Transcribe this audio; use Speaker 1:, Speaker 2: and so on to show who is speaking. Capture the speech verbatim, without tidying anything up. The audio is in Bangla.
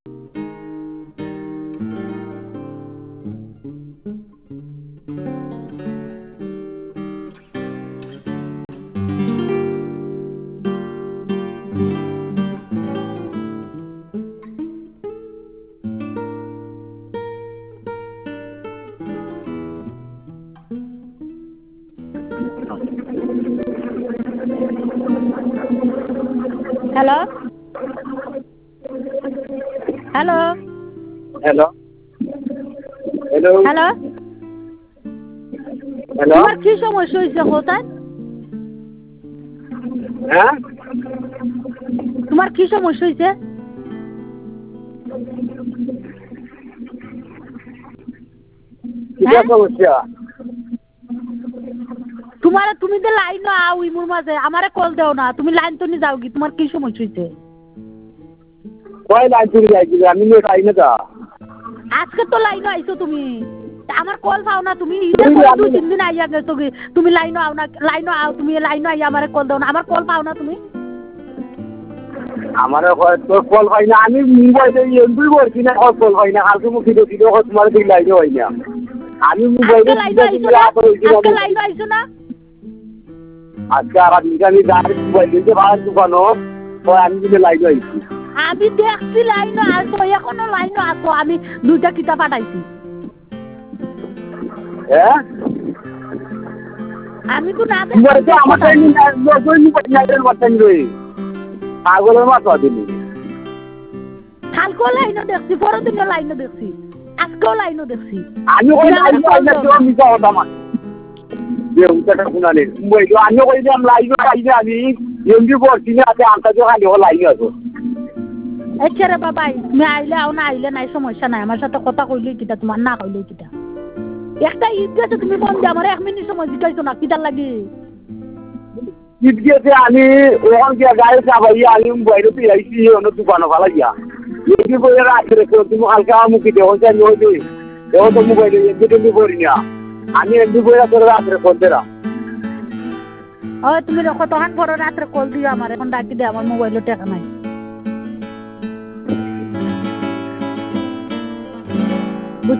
Speaker 1: Hello hello
Speaker 2: hello hello
Speaker 1: hello
Speaker 2: hello
Speaker 1: তোমার কি সমস্যা হয়েছে কোথায়?
Speaker 2: হ্যাঁ
Speaker 1: তোমার কি সমস্যা হয়েছে?
Speaker 2: কিটা সমস্যা?
Speaker 1: তোমার তুমি তো লাইন আও ইমুর মাঝে আমারে কল দেও না, তুমি লাইন তো নি যাও কি? তোমার কি সমস্যা হয়েছে?
Speaker 2: কয় লাইন চুরি যাইছিল আমি নিয়ে পাই না তা
Speaker 1: আজকে তো লাইন আইছো তুমি, আমার কল পাও না তুমি, ইটা করে দুই তিন দিন আইয়া গেছো কি তুমি লাইন আও না, লাইন আও তুমি লাইন আইয়া আমারে কল দাও না, আমার কল পাও না তুমি।
Speaker 2: আমার তোর কল পাই না, আমি মোবাইলে এমবি করছি না, কল পাই না, কালকে মুখি দেখি তোমার দিকে লাইনে হয় না, আমি মোবাইলে
Speaker 1: আজকে লাইন আইছো না, আজকে লাইন আইছো না।
Speaker 2: আজকে আর আমি আমি গাড়ি মোবাইল দিতে ভাড়া দোকানো তো আমি কিন্তু লাইনে আইছি।
Speaker 1: আমি দেখছি লাইন আসো, এখনো লাইন আসো, আমি দুইটা কিতাব পাঠাইছি।
Speaker 2: হ্যাঁ
Speaker 1: আমি তো না
Speaker 2: মোবাইলটা আমার টাইম মোবাইল বাচ্চান রই পাগলের মাথা দিলি
Speaker 1: কালকেও লাইনও দেখছি, পরের দিনও লাইনও দেখছি, আজকেও লাইনও দেখছি।
Speaker 2: আমি ওই লাইন পাইনা তো মিছা কথা মা যে উঠাটা শুনা নেই মোবাইল আমি কই দিলাম লাইন পাইনা আমি এমবি করছি না আছে আনতা তো খালি লাইন আছে।
Speaker 1: আচ্ছা রে বাবাই, তুমি আইলে আও না আইলে নাই সমস্যা নাই, আমার সাথে কথা কইলেই কিটা, তোমার না কইলেই কিটা। একটা ঈদ গেছে তুমি ফোন দিয়ে আমার এক মিনিট সময় জিজ্ঞাসা না কিটার লাগে।
Speaker 2: ঈদ গেছে আমি ওখান গিয়া গাড়ি চাপাই আমি মোবাইলে তুই আইসি অন্য দোকানে ভালো গিয়া এমবি করে রাখতে রেখে তুমি হালকা মুখি দেওয়া যায় নদী দেওয়া তো মোবাইলে এমবি টেমবি করি না আমি এমবি করে তোর রাত্রে ফোন দিলাম।
Speaker 1: ও তুমি কতক্ষণ পরে রাত্রে কল দিও আমার, এখন ডাকি দে আমার মোবাইলে টাকা নাই।